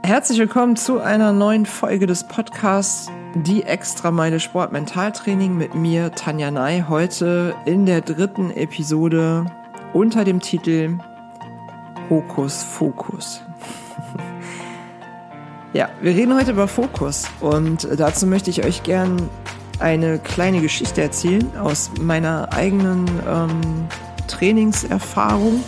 Herzlich willkommen zu einer neuen Folge des Podcasts Die Extrameile Sport Mentaltraining mit mir, Tanja Ney, heute in der 3. Episode unter dem Titel Hokus Fokus. Ja, wir reden heute über Fokus und dazu möchte ich euch gern eine kleine Geschichte erzählen aus meiner eigenen Trainingserfahrung,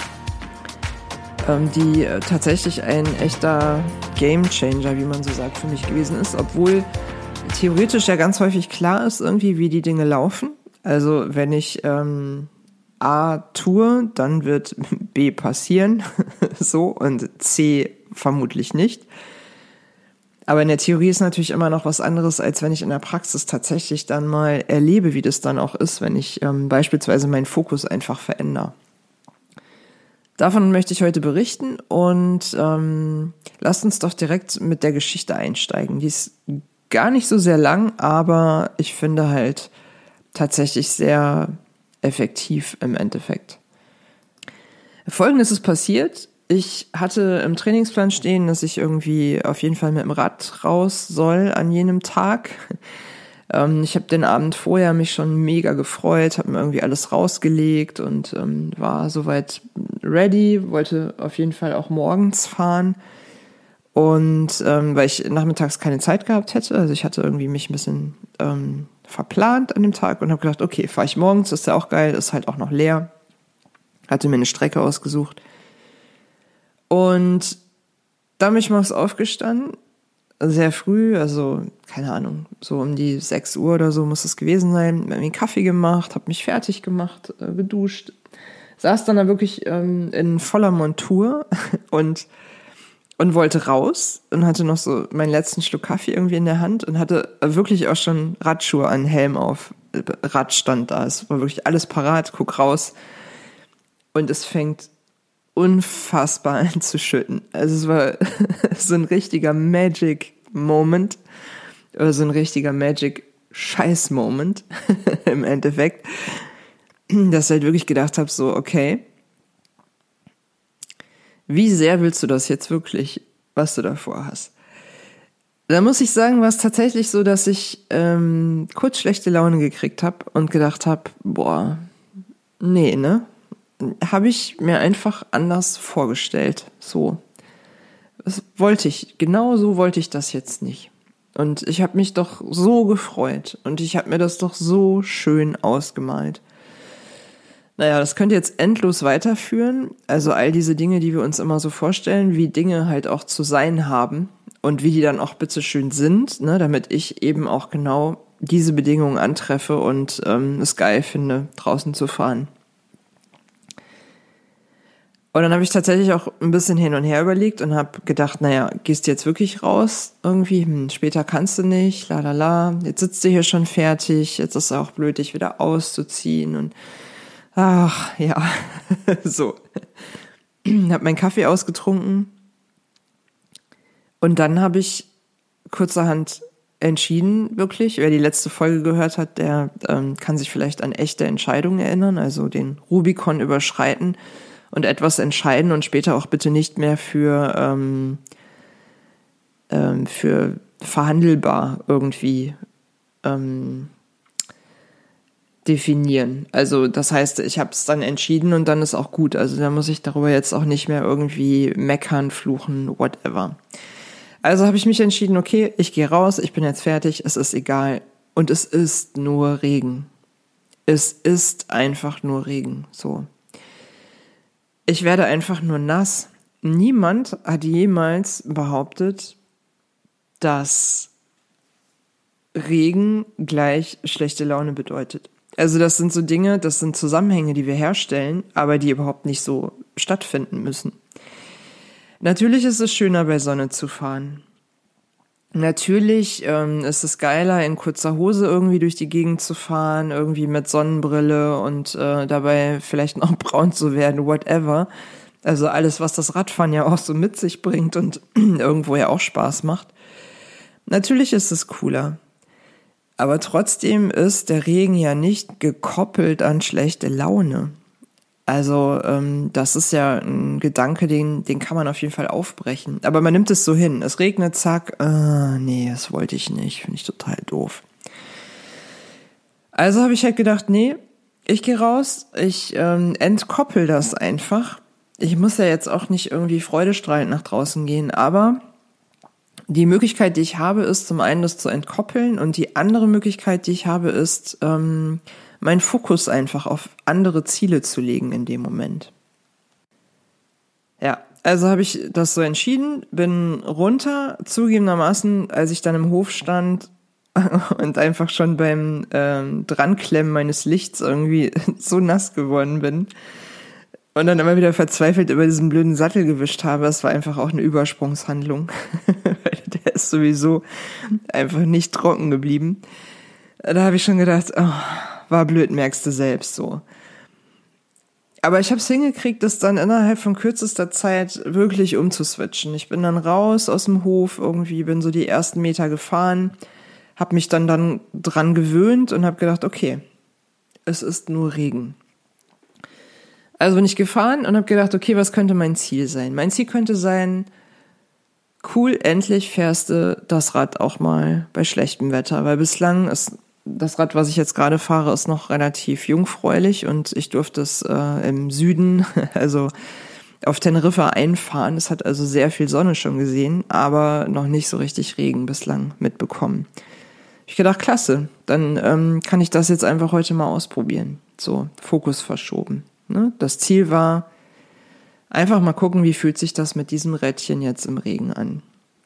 die tatsächlich ein echter Gamechanger, wie man so sagt, für mich gewesen ist, obwohl theoretisch ja ganz häufig klar ist irgendwie, wie die Dinge laufen. Also wenn ich A tue, dann wird B passieren, so, und C vermutlich nicht. Aber in der Theorie ist natürlich immer noch was anderes, als wenn ich in der Praxis tatsächlich dann mal erlebe, wie das dann auch ist, wenn ich beispielsweise meinen Fokus einfach verändere. Davon möchte ich heute berichten und lasst uns doch direkt mit der Geschichte einsteigen. Die ist gar nicht so sehr lang, aber ich finde halt tatsächlich sehr effektiv im Endeffekt. Folgendes ist passiert. Ich hatte im Trainingsplan stehen, dass ich irgendwie auf jeden Fall mit dem Rad raus soll an jenem Tag. Ich habe den Abend vorher mich schon mega gefreut, habe mir irgendwie alles rausgelegt und war soweit ready, wollte auf jeden Fall auch morgens fahren. Und weil ich nachmittags keine Zeit gehabt hätte, also ich hatte irgendwie mich ein bisschen verplant an dem Tag und habe gedacht, okay, fahre ich morgens, ist ja auch geil, ist halt auch noch leer. Hatte mir eine Strecke ausgesucht. Und da bin ich morgens aufgestanden, sehr früh, also keine Ahnung, so um die 6 Uhr oder so muss es gewesen sein, mir einen Kaffee gemacht, habe mich fertig gemacht, geduscht, saß dann da wirklich in voller Montur und wollte raus und hatte noch so meinen letzten Schluck Kaffee irgendwie in der Hand und hatte wirklich auch schon Radschuhe an, Helm auf, Rad stand da, es war wirklich alles parat, guck raus und es fängt unfassbar an zu schütten. Also es war so ein richtiger Magic-Moment oder so ein richtiger Magic-Scheiß-Moment im Endeffekt, dass ich halt wirklich gedacht habe, so okay, wie sehr willst du das jetzt wirklich, was du davor hast? Da muss ich sagen, war es tatsächlich so, dass ich kurz schlechte Laune gekriegt habe und gedacht habe, boah, nee, ne? Habe ich mir einfach anders vorgestellt. So. Genau so wollte ich das jetzt nicht. Und ich habe mich doch so gefreut und ich habe mir das doch so schön ausgemalt. Naja, das könnte jetzt endlos weiterführen. Also all diese Dinge, die wir uns immer so vorstellen, wie Dinge halt auch zu sein haben und wie die dann auch bitteschön sind, ne, damit ich eben auch genau diese Bedingungen antreffe und es geil finde, draußen zu fahren. Und dann habe ich tatsächlich auch ein bisschen hin und her überlegt und habe gedacht, naja, gehst du jetzt wirklich raus irgendwie? Später kannst du nicht, jetzt sitzt du hier schon fertig, jetzt ist es auch blöd, dich wieder auszuziehen und ach, ja, so. Habe meinen Kaffee ausgetrunken und dann habe ich kurzerhand entschieden, wirklich, wer die letzte Folge gehört hat, der kann sich vielleicht an echte Entscheidungen erinnern, also den Rubikon überschreiten und etwas entscheiden und später auch bitte nicht mehr für verhandelbar irgendwie definieren. Also das heißt, ich habe es dann entschieden und dann ist auch gut. Also da muss ich darüber jetzt auch nicht mehr irgendwie meckern, fluchen, whatever. Also habe ich mich entschieden, okay, ich gehe raus, ich bin jetzt fertig, es ist egal. Und es ist nur Regen. Es ist einfach nur Regen, so. Ich werde einfach nur nass. Niemand hat jemals behauptet, dass Regen gleich schlechte Laune bedeutet. Also das sind so Dinge, das sind Zusammenhänge, die wir herstellen, aber die überhaupt nicht so stattfinden müssen. Natürlich ist es schöner, bei Sonne zu fahren. Natürlich ist es geiler, in kurzer Hose irgendwie durch die Gegend zu fahren, irgendwie mit Sonnenbrille und dabei vielleicht noch braun zu werden, whatever. Also alles, was das Radfahren ja auch so mit sich bringt und irgendwo ja auch Spaß macht. Natürlich ist es cooler. Aber trotzdem ist der Regen ja nicht gekoppelt an schlechte Laune. Also das ist ja ein Gedanke, den kann man auf jeden Fall aufbrechen. Aber man nimmt es so hin. Es regnet, zack, nee, das wollte ich nicht. Finde ich total doof. Also habe ich halt gedacht, nee, ich gehe raus, ich entkoppel das einfach. Ich muss ja jetzt auch nicht irgendwie freudestrahlend nach draußen gehen, aber die Möglichkeit, die ich habe, ist zum einen das zu entkoppeln und die andere Möglichkeit, die ich habe, ist meinen Fokus einfach auf andere Ziele zu legen in dem Moment. Ja, also habe ich das so entschieden, bin runter, zugegebenermaßen, als ich dann im Hof stand und einfach schon beim Dranklemmen meines Lichts irgendwie so nass geworden bin und dann immer wieder verzweifelt über diesen blöden Sattel gewischt habe. Es war einfach auch eine Übersprungshandlung, weil der ist sowieso einfach nicht trocken geblieben. Da habe ich schon gedacht, oh, war blöd, merkst du selbst so. Aber ich habe es hingekriegt, das dann innerhalb von kürzester Zeit wirklich umzuswitchen. Ich bin dann raus aus dem Hof irgendwie, bin so die ersten Meter gefahren, habe mich dann dran gewöhnt und habe gedacht, okay, es ist nur Regen. Also bin ich gefahren und habe gedacht, okay, was könnte mein Ziel sein? Mein Ziel könnte sein, cool, endlich fährst du das Rad auch mal bei schlechtem Wetter, weil bislang ist das Rad, was ich jetzt gerade fahre, ist noch relativ jungfräulich und ich durfte es im Süden, also auf Teneriffa einfahren. Es hat also sehr viel Sonne schon gesehen, aber noch nicht so richtig Regen bislang mitbekommen. Ich gedacht, klasse, dann kann ich das jetzt einfach heute mal ausprobieren. So, Fokus verschoben. Ne? Das Ziel war, einfach mal gucken, wie fühlt sich das mit diesem Rädchen jetzt im Regen an.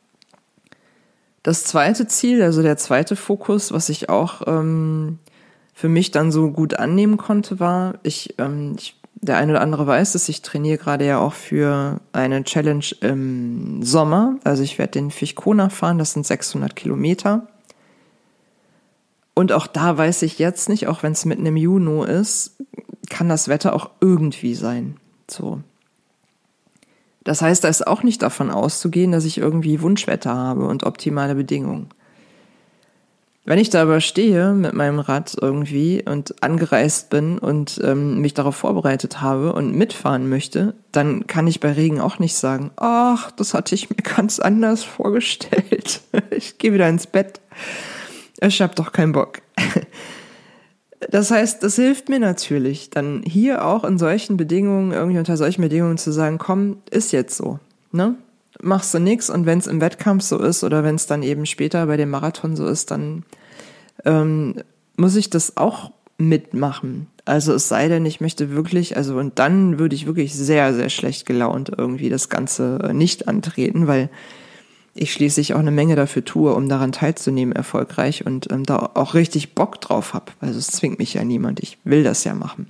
Das zweite Ziel, also der zweite Fokus, was ich auch für mich dann so gut annehmen konnte, war, der eine oder andere weiß es, ich trainiere gerade ja auch für eine Challenge im Sommer. Also ich werde den Fichkona fahren, das sind 600 Kilometer. Und auch da weiß ich jetzt nicht, auch wenn es mitten im Juni ist, kann das Wetter auch irgendwie sein. So. Das heißt, da ist auch nicht davon auszugehen, dass ich irgendwie Wunschwetter habe und optimale Bedingungen. Wenn ich da aber stehe mit meinem Rad irgendwie und angereist bin und mich darauf vorbereitet habe und mitfahren möchte, dann kann ich bei Regen auch nicht sagen, ach, das hatte ich mir ganz anders vorgestellt. Ich gehe wieder ins Bett. Ich hab doch keinen Bock. Das heißt, das hilft mir natürlich, dann hier auch in solchen Bedingungen, irgendwie unter solchen Bedingungen zu sagen, komm, ist jetzt so, ne? Machst du nix und wenn es im Wettkampf so ist oder wenn es dann eben später bei dem Marathon so ist, dann muss ich das auch mitmachen. Also es sei denn, ich möchte wirklich, also und dann würde ich wirklich sehr, sehr schlecht gelaunt irgendwie das Ganze nicht antreten, weil ich schließlich auch eine Menge dafür tue, um daran teilzunehmen, erfolgreich und da auch richtig Bock drauf habe. Also es zwingt mich ja niemand, ich will das ja machen.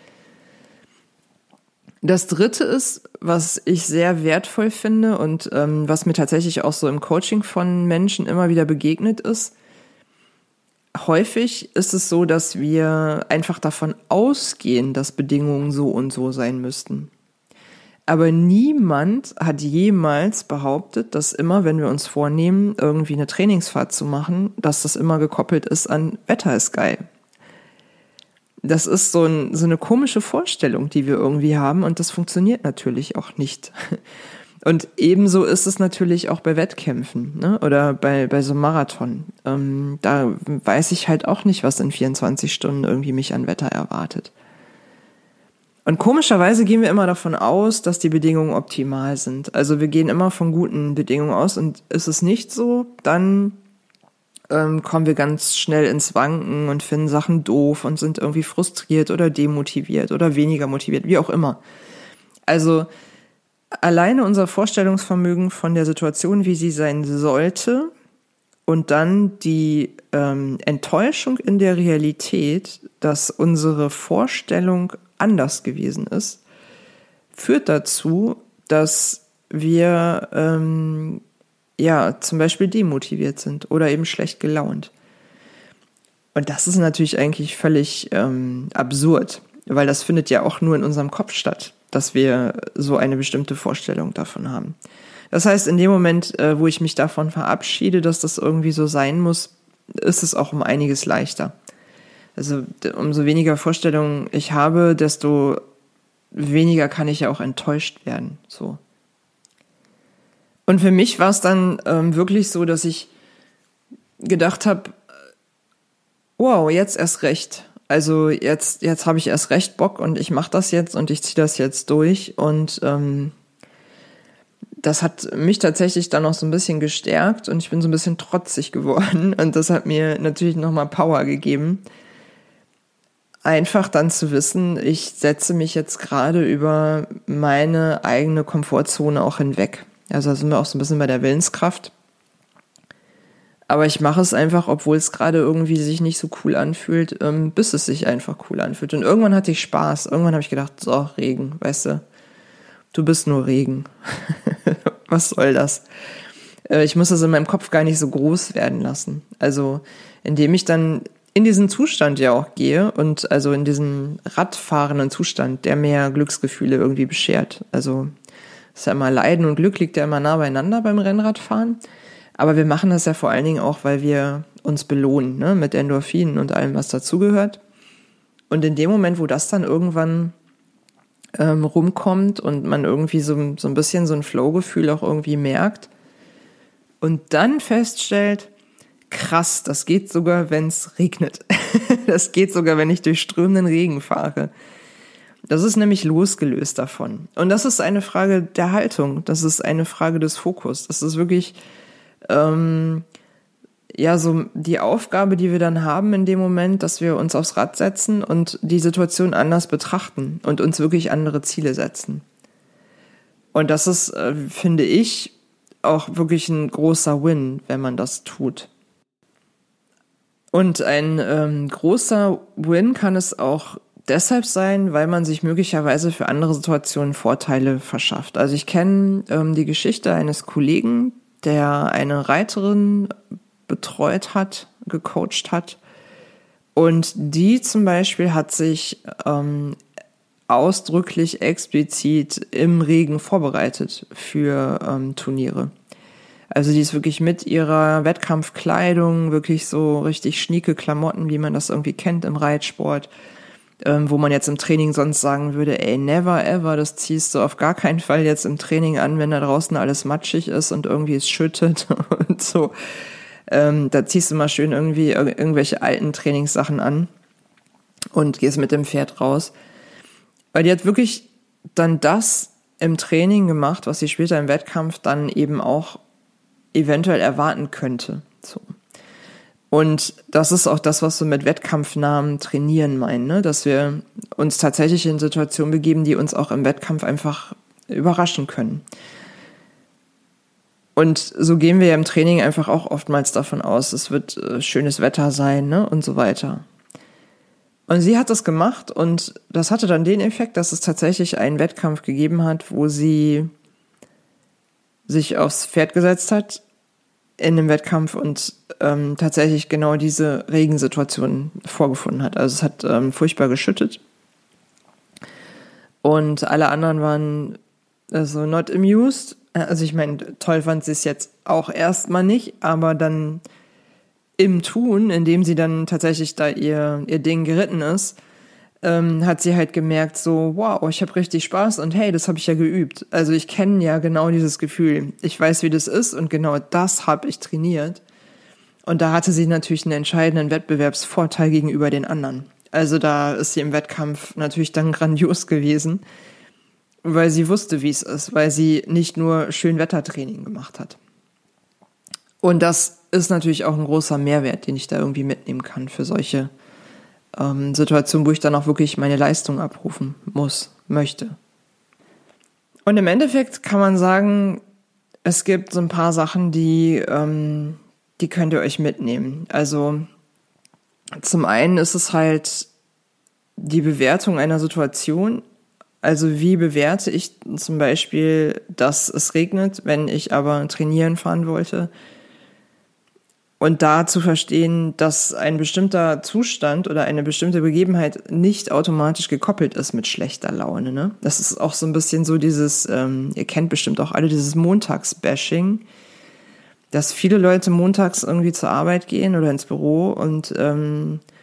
Das dritte ist, was ich sehr wertvoll finde und was mir tatsächlich auch so im Coaching von Menschen immer wieder begegnet ist, häufig ist es so, dass wir einfach davon ausgehen, dass Bedingungen so und so sein müssten. Aber niemand hat jemals behauptet, dass immer, wenn wir uns vornehmen, irgendwie eine Trainingsfahrt zu machen, dass das immer gekoppelt ist an Wetter ist geil. Das ist so eine komische Vorstellung, die wir irgendwie haben und das funktioniert natürlich auch nicht. Und ebenso ist es natürlich auch bei Wettkämpfen, ne? Oder bei so einem Marathon. Da weiß ich halt auch nicht, was in 24 Stunden irgendwie mich an Wetter erwartet. Und komischerweise gehen wir immer davon aus, dass die Bedingungen optimal sind. Also wir gehen immer von guten Bedingungen aus und ist es nicht so, dann kommen wir ganz schnell ins Wanken und finden Sachen doof und sind irgendwie frustriert oder demotiviert oder weniger motiviert, wie auch immer. Also alleine unser Vorstellungsvermögen von der Situation, wie sie sein sollte und dann die Enttäuschung in der Realität, dass unsere Vorstellung anders gewesen ist, führt dazu, dass wir zum Beispiel demotiviert sind oder eben schlecht gelaunt. Und das ist natürlich eigentlich völlig absurd, weil das findet ja auch nur in unserem Kopf statt, dass wir so eine bestimmte Vorstellung davon haben. Das heißt, in dem Moment, wo ich mich davon verabschiede, dass das irgendwie so sein muss, ist es auch um einiges leichter. Also umso weniger Vorstellungen ich habe, desto weniger kann ich ja auch enttäuscht werden. So. Und für mich war es dann wirklich so, dass ich gedacht habe, wow, jetzt erst recht. Also jetzt habe ich erst recht Bock und ich mache das jetzt und ich ziehe das jetzt durch. Und das hat mich tatsächlich dann auch so ein bisschen gestärkt und ich bin so ein bisschen trotzig geworden. Und das hat mir natürlich nochmal Power gegeben. Einfach dann zu wissen, ich setze mich jetzt gerade über meine eigene Komfortzone auch hinweg. Also da sind wir auch so ein bisschen bei der Willenskraft. Aber ich mache es einfach, obwohl es gerade irgendwie sich nicht so cool anfühlt, bis es sich einfach cool anfühlt. Und irgendwann hatte ich Spaß. Irgendwann habe ich gedacht, so, Regen, weißt du bist nur Regen. Was soll das? Ich muss das in meinem Kopf gar nicht so groß werden lassen. Also indem ich dann in diesen Zustand ja auch gehe und also in diesen radfahrenden Zustand, der mir Glücksgefühle irgendwie beschert. Also ist ja immer Leiden und Glück liegt ja immer nah beieinander beim Rennradfahren. Aber wir machen das ja vor allen Dingen auch, weil wir uns belohnen, ne, mit Endorphinen und allem, was dazugehört. Und in dem Moment, wo das dann irgendwann rumkommt und man irgendwie so ein bisschen so ein Flow-Gefühl auch irgendwie merkt und dann feststellt, krass, das geht sogar, wenn es regnet. Das geht sogar, wenn ich durch strömenden Regen fahre. Das ist nämlich losgelöst davon. Und das ist eine Frage der Haltung. Das ist eine Frage des Fokus. Das ist wirklich so die Aufgabe, die wir dann haben in dem Moment, dass wir uns aufs Rad setzen und die Situation anders betrachten und uns wirklich andere Ziele setzen. Und das ist, finde ich, auch wirklich ein großer Win, wenn man das tut. Und ein großer Win kann es auch deshalb sein, weil man sich möglicherweise für andere Situationen Vorteile verschafft. Also ich kenne die Geschichte eines Kollegen, der eine Reiterin betreut hat, gecoacht hat. Und die zum Beispiel hat sich ausdrücklich explizit im Regen vorbereitet für Turniere. Also die ist wirklich mit ihrer Wettkampfkleidung, wirklich so richtig schnieke Klamotten, wie man das irgendwie kennt im Reitsport, wo man jetzt im Training sonst sagen würde, ey, never ever, das ziehst du auf gar keinen Fall jetzt im Training an, wenn da draußen alles matschig ist und irgendwie es schüttet und so. Da ziehst du mal schön irgendwie irgendwelche alten Trainingssachen an und gehst mit dem Pferd raus. Weil die hat wirklich dann das im Training gemacht, was sie später im Wettkampf dann eben auch eventuell erwarten könnte. So. Und das ist auch das, was wir mit wettkampfnahem Trainieren meinen, ne? Dass wir uns tatsächlich in Situationen begeben, die uns auch im Wettkampf einfach überraschen können. Und so gehen wir ja im Training einfach auch oftmals davon aus, es wird schönes Wetter sein, ne? Und so weiter. Und sie hat das gemacht und das hatte dann den Effekt, dass es tatsächlich einen Wettkampf gegeben hat, wo sie sich aufs Pferd gesetzt hat in dem Wettkampf und tatsächlich genau diese Regensituation vorgefunden hat. Also es hat furchtbar geschüttet und alle anderen waren also not amused. Also ich meine, toll fand sie es jetzt auch erstmal nicht, aber dann im Tun, indem sie dann tatsächlich da ihr Ding geritten ist, hat sie halt gemerkt so, wow, ich habe richtig Spaß und hey, das habe ich ja geübt. Also ich kenne ja genau dieses Gefühl. Ich weiß, wie das ist und genau das habe ich trainiert. Und da hatte sie natürlich einen entscheidenden Wettbewerbsvorteil gegenüber den anderen. Also da ist sie im Wettkampf natürlich dann grandios gewesen, weil sie wusste, wie es ist, weil sie nicht nur Schönwettertraining gemacht hat. Und das ist natürlich auch ein großer Mehrwert, den ich da irgendwie mitnehmen kann für solche Situationen, wo ich dann auch wirklich meine Leistung abrufen möchte. Und im Endeffekt kann man sagen, es gibt so ein paar Sachen, die könnt ihr euch mitnehmen. Also zum einen ist es halt die Bewertung einer Situation. Also wie bewerte ich zum Beispiel, dass es regnet, wenn ich aber trainieren fahren wollte? Und da zu verstehen, dass ein bestimmter Zustand oder eine bestimmte Begebenheit nicht automatisch gekoppelt ist mit schlechter Laune. Ne? Das ist auch so ein bisschen so dieses, ihr kennt bestimmt auch alle dieses Montags-Bashing, dass viele Leute montags irgendwie zur Arbeit gehen oder ins Büro und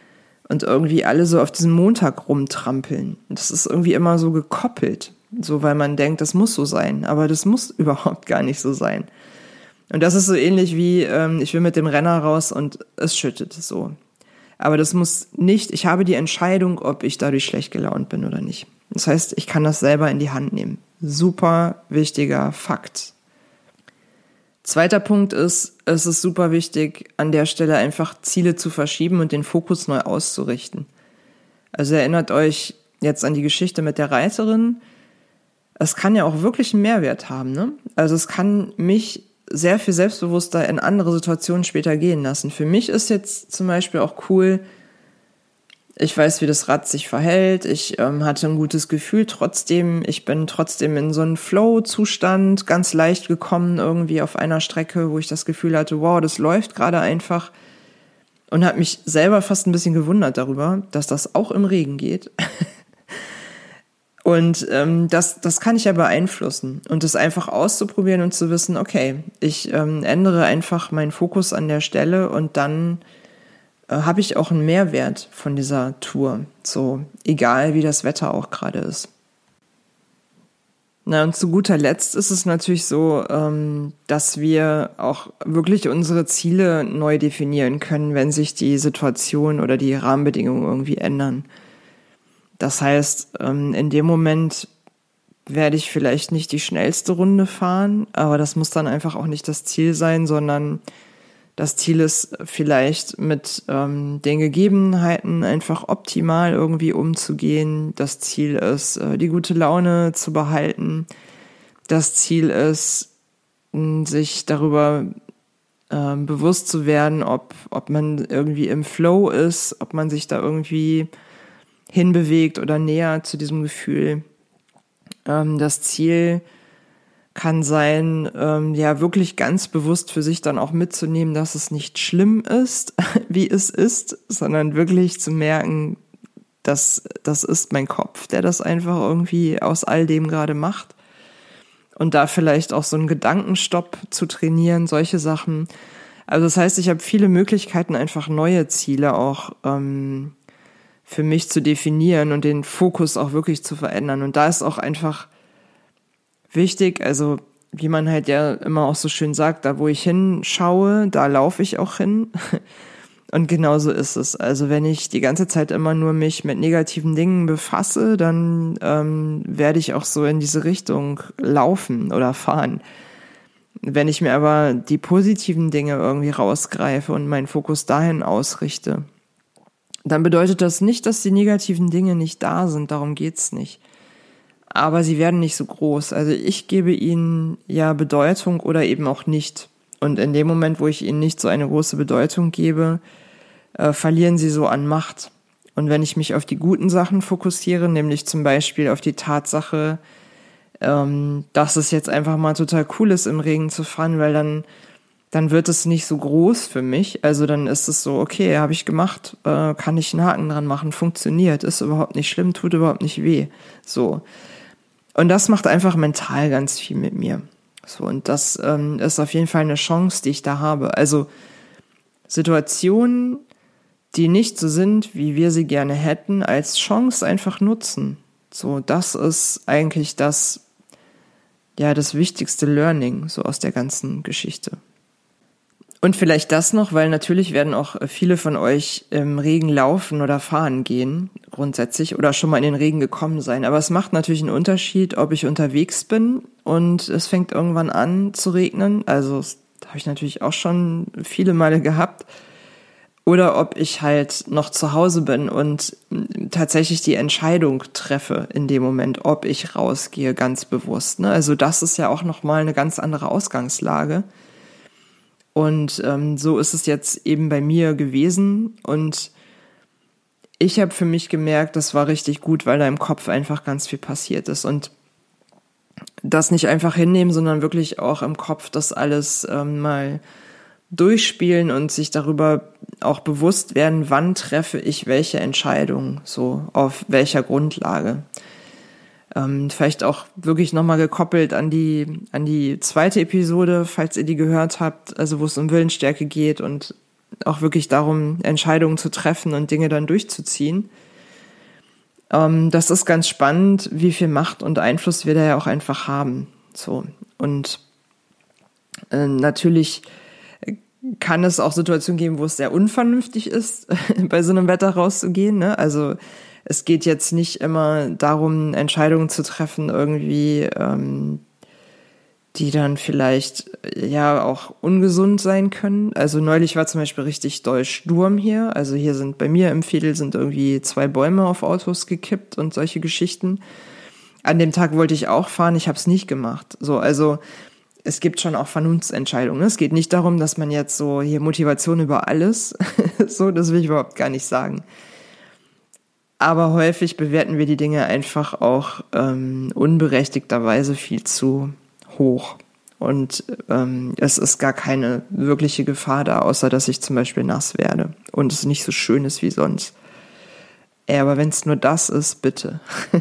und irgendwie alle so auf diesem Montag rumtrampeln. Das ist irgendwie immer so gekoppelt, so weil man denkt, das muss so sein, aber das muss überhaupt gar nicht so sein. Und das ist so ähnlich wie, ich will mit dem Renner raus und es schüttet so. Aber das muss nicht, ich habe die Entscheidung, ob ich dadurch schlecht gelaunt bin oder nicht. Das heißt, ich kann das selber in die Hand nehmen. Super wichtiger Fakt. Zweiter Punkt ist, es ist super wichtig, an der Stelle einfach Ziele zu verschieben und den Fokus neu auszurichten. Also erinnert euch jetzt an die Geschichte mit der Reiterin. Es kann ja auch wirklich einen Mehrwert haben, ne? Also es kann mich sehr viel selbstbewusster in andere Situationen später gehen lassen. Für mich ist jetzt zum Beispiel auch cool, ich weiß, wie das Rad sich verhält, ich hatte ein gutes Gefühl trotzdem, ich bin trotzdem in so einen Flow-Zustand ganz leicht gekommen irgendwie auf einer Strecke, wo ich das Gefühl hatte, wow, das läuft gerade einfach und habe mich selber fast ein bisschen gewundert darüber, dass das auch im Regen geht. Und das kann ich ja beeinflussen und das einfach auszuprobieren und zu wissen, okay, ich ändere einfach meinen Fokus an der Stelle und dann habe ich auch einen Mehrwert von dieser Tour, so egal wie das Wetter auch gerade ist. Na und zu guter Letzt ist es natürlich so, dass wir auch wirklich unsere Ziele neu definieren können, wenn sich die Situation oder die Rahmenbedingungen irgendwie ändern. Das heißt, in dem Moment werde ich vielleicht nicht die schnellste Runde fahren, aber das muss dann einfach auch nicht das Ziel sein, sondern das Ziel ist vielleicht mit den Gegebenheiten einfach optimal irgendwie umzugehen. Das Ziel ist, die gute Laune zu behalten. Das Ziel ist, sich darüber bewusst zu werden, ob man irgendwie im Flow ist, ob man sich da irgendwie hinbewegt oder näher zu diesem Gefühl. Das Ziel kann sein, ja wirklich ganz bewusst für sich dann auch mitzunehmen, dass es nicht schlimm ist, wie es ist, sondern wirklich zu merken, dass das ist mein Kopf, der das einfach irgendwie aus all dem gerade macht. Und da vielleicht auch so einen Gedankenstopp zu trainieren, solche Sachen. Also das heißt, ich habe viele Möglichkeiten, einfach neue Ziele auch für mich zu definieren und den Fokus auch wirklich zu verändern. Und da ist auch einfach wichtig, also wie man halt ja immer auch so schön sagt, da wo ich hinschaue, da laufe ich auch hin. Und genauso ist es. Also wenn ich die ganze Zeit immer nur mich mit negativen Dingen befasse, dann werde ich auch so in diese Richtung laufen oder fahren. Wenn ich mir aber die positiven Dinge irgendwie rausgreife und meinen Fokus dahin ausrichte, dann bedeutet das nicht, dass die negativen Dinge nicht da sind, darum geht's nicht. Aber sie werden nicht so groß. Also ich gebe ihnen ja Bedeutung oder eben auch nicht. Und in dem Moment, wo ich ihnen nicht so eine große Bedeutung gebe, verlieren sie so an Macht. Und wenn ich mich auf die guten Sachen fokussiere, nämlich zum Beispiel auf die Tatsache, dass es jetzt einfach mal total cool ist, im Regen zu fahren, weil dann wird es nicht so groß für mich. Also dann ist es so, okay, habe ich gemacht, kann ich einen Haken dran machen, funktioniert, ist überhaupt nicht schlimm, tut überhaupt nicht weh. So. Und das macht einfach mental ganz viel mit mir. So, und das ist auf jeden Fall eine Chance, die ich da habe. Also Situationen, die nicht so sind, wie wir sie gerne hätten, als Chance einfach nutzen. So, das ist eigentlich das wichtigste Learning so aus der ganzen Geschichte. Und vielleicht das noch, weil natürlich werden auch viele von euch im Regen laufen oder fahren gehen, grundsätzlich, oder schon mal in den Regen gekommen sein. Aber es macht natürlich einen Unterschied, ob ich unterwegs bin und es fängt irgendwann an zu regnen. Also das habe ich natürlich auch schon viele Male gehabt. Oder ob ich halt noch zu Hause bin und tatsächlich die Entscheidung treffe in dem Moment, ob ich rausgehe, ganz bewusst. Ne? Also das ist ja auch nochmal eine ganz andere Ausgangslage. Und so ist es jetzt eben bei mir gewesen. Und ich habe für mich gemerkt, das war richtig gut, weil da im Kopf einfach ganz viel passiert ist. Und das nicht einfach hinnehmen, sondern wirklich auch im Kopf das alles mal durchspielen und sich darüber auch bewusst werden, wann treffe ich welche Entscheidung, so auf welcher Grundlage. Vielleicht auch wirklich nochmal gekoppelt an die zweite Episode, falls ihr die gehört habt, also wo es um Willensstärke geht und auch wirklich darum, Entscheidungen zu treffen und Dinge dann durchzuziehen. Das ist ganz spannend, wie viel Macht und Einfluss wir da ja auch einfach haben. So. Und natürlich kann es auch Situationen geben, wo es sehr unvernünftig ist, bei so einem Wetter rauszugehen, ne? Also es geht jetzt nicht immer darum, Entscheidungen zu treffen, irgendwie, die dann vielleicht ja auch ungesund sein können. Also neulich war zum Beispiel richtig doll Sturm hier. Also hier sind bei mir im Veedel sind irgendwie 2 Bäume auf Autos gekippt und solche Geschichten. An dem Tag wollte ich auch fahren, ich habe es nicht gemacht. So, also es gibt schon auch Vernunftsentscheidungen. Es geht nicht darum, dass man jetzt so hier Motivation über alles, so, das will ich überhaupt gar nicht sagen. Aber häufig bewerten wir die Dinge einfach auch unberechtigterweise viel zu hoch. Und es ist gar keine wirkliche Gefahr da, außer dass ich zum Beispiel nass werde und es nicht so schön ist wie sonst. Aber wenn es nur das ist, bitte.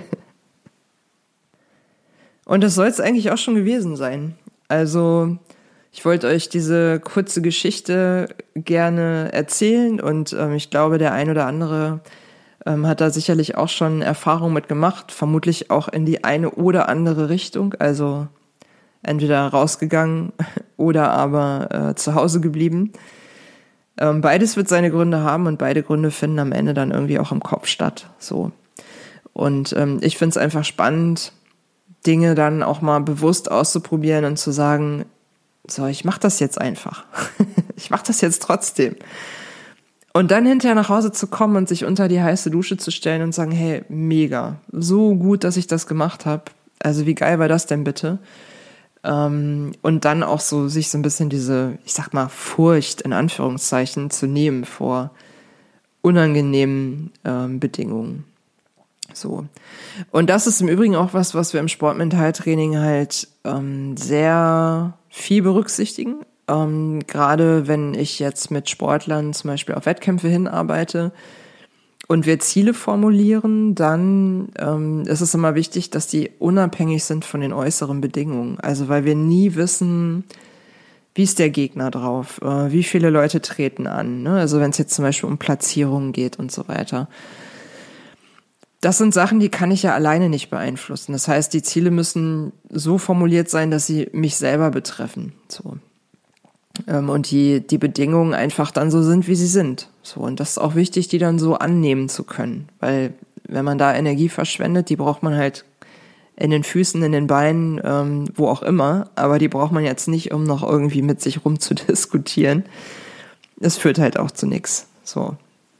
Und das soll es eigentlich auch schon gewesen sein. Also ich wollte euch diese kurze Geschichte gerne erzählen und ich glaube, der ein oder andere hat da sicherlich auch schon Erfahrung mit gemacht, vermutlich auch in die eine oder andere Richtung, also entweder rausgegangen oder aber zu Hause geblieben. Beides wird seine Gründe haben und beide Gründe finden am Ende dann irgendwie auch im Kopf statt. So. Und ich finde es einfach spannend, Dinge dann auch mal bewusst auszuprobieren und zu sagen, so, ich mache das jetzt einfach. Ich mache das jetzt trotzdem. Und dann hinterher nach Hause zu kommen und sich unter die heiße Dusche zu stellen und sagen, hey, mega, so gut, dass ich das gemacht habe. Also wie geil war das denn bitte? Und dann auch so sich so ein bisschen diese, ich sag mal, Furcht in Anführungszeichen zu nehmen vor unangenehmen Bedingungen. So. Und das ist im Übrigen auch was wir im Sportmentaltraining halt sehr viel berücksichtigen. Gerade wenn ich jetzt mit Sportlern zum Beispiel auf Wettkämpfe hinarbeite und wir Ziele formulieren, dann ist es immer wichtig, dass die unabhängig sind von den äußeren Bedingungen. Also weil wir nie wissen, wie ist der Gegner drauf, wie viele Leute treten an, ne? Also wenn es jetzt zum Beispiel um Platzierungen geht und so weiter. Das sind Sachen, die kann ich ja alleine nicht beeinflussen. Das heißt, die Ziele müssen so formuliert sein, dass sie mich selber betreffen. So. Und die Bedingungen einfach dann so sind, wie sie sind. So. Und das ist auch wichtig, die dann so annehmen zu können. Weil wenn man da Energie verschwendet, die braucht man halt in den Füßen, in den Beinen, wo auch immer. Aber die braucht man jetzt nicht, um noch irgendwie mit sich rumzudiskutieren. Es führt halt auch zu nichts. So.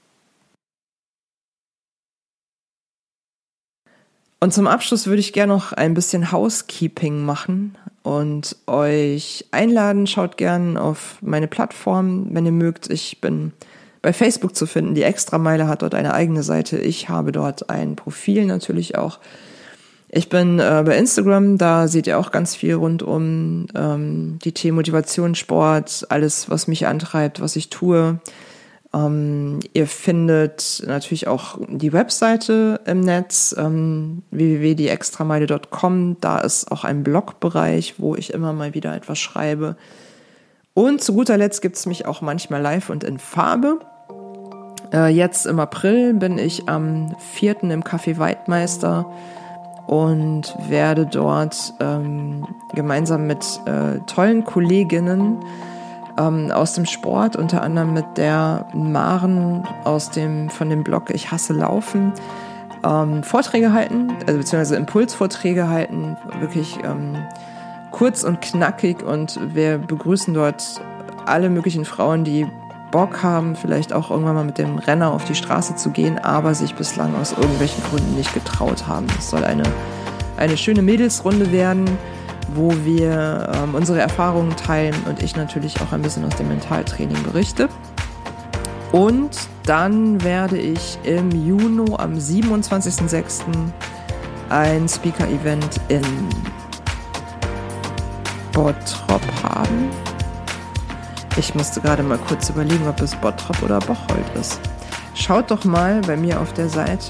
Und zum Abschluss würde ich gerne noch ein bisschen Housekeeping machen und euch einladen. Schaut gern auf meine Plattform, wenn ihr mögt. Ich bin bei Facebook zu finden. Die Extrameile hat dort eine eigene Seite. Ich habe dort ein Profil natürlich auch. Ich bin bei Instagram, da seht ihr auch ganz viel rund um die Themen Motivation, Sport, alles, was mich antreibt, was ich tue. Ihr findet natürlich auch die Webseite im Netz, www.dieextrameile.com. Da ist auch ein Blogbereich, wo ich immer mal wieder etwas schreibe. Und zu guter Letzt gibt es mich auch manchmal live und in Farbe. Jetzt im April bin ich am 4. im Café Weidmeister und werde dort gemeinsam mit tollen Kolleginnen aus dem Sport, unter anderem mit der Maren von dem Blog Ich hasse Laufen, Vorträge halten, also beziehungsweise Impulsvorträge halten, wirklich kurz und knackig, und wir begrüßen dort alle möglichen Frauen, die Bock haben, vielleicht auch irgendwann mal mit dem Renner auf die Straße zu gehen, aber sich bislang aus irgendwelchen Gründen nicht getraut haben. Es soll eine schöne Mädelsrunde werden, wo wir unsere Erfahrungen teilen und ich natürlich auch ein bisschen aus dem Mentaltraining berichte. Und dann werde ich im Juni am 27.06. ein Speaker-Event in Bottrop haben. Ich musste gerade mal kurz überlegen, ob es Bottrop oder Bocholt ist. Schaut doch mal bei mir auf der Seite,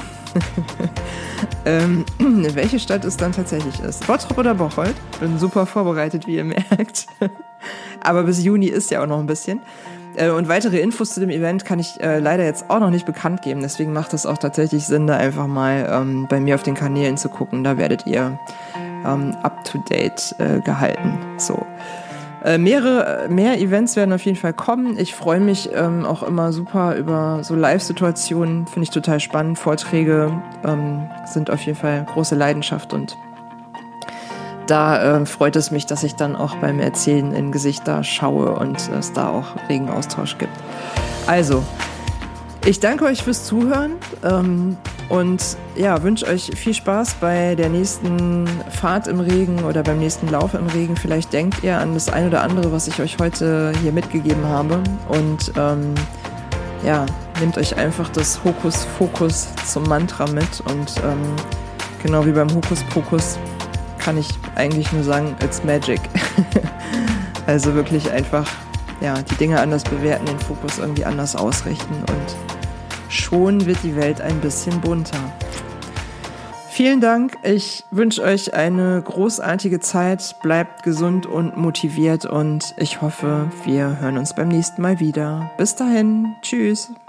welche Stadt es dann tatsächlich ist. Bottrop oder Bocholt? Bin super vorbereitet, wie ihr merkt. Aber bis Juni ist ja auch noch ein bisschen. Und weitere Infos zu dem Event kann ich leider jetzt auch noch nicht bekannt geben. Deswegen macht es auch tatsächlich Sinn, da einfach mal bei mir auf den Kanälen zu gucken. Da werdet ihr up-to-date gehalten. So. Mehr Events werden auf jeden Fall kommen. Ich freue mich auch immer super über so Live-Situationen. Finde ich total spannend. Vorträge sind auf jeden Fall große Leidenschaft und da freut es mich, dass ich dann auch beim Erzählen in Gesichter schaue und es da auch regen Austausch gibt. Also, ich danke euch fürs Zuhören und ja, wünsche euch viel Spaß bei der nächsten Fahrt im Regen oder beim nächsten Lauf im Regen. Vielleicht denkt ihr an das ein oder andere, was ich euch heute hier mitgegeben habe und ja, nehmt euch einfach das Hokuspokus zum Mantra mit und genau wie beim Hokuspokus kann ich eigentlich nur sagen, it's magic. Also wirklich einfach, ja, die Dinge anders bewerten, den Fokus irgendwie anders ausrichten und schon wird die Welt ein bisschen bunter. Vielen Dank. Ich wünsche euch eine großartige Zeit. Bleibt gesund und motiviert und ich hoffe, wir hören uns beim nächsten Mal wieder. Bis dahin. Tschüss.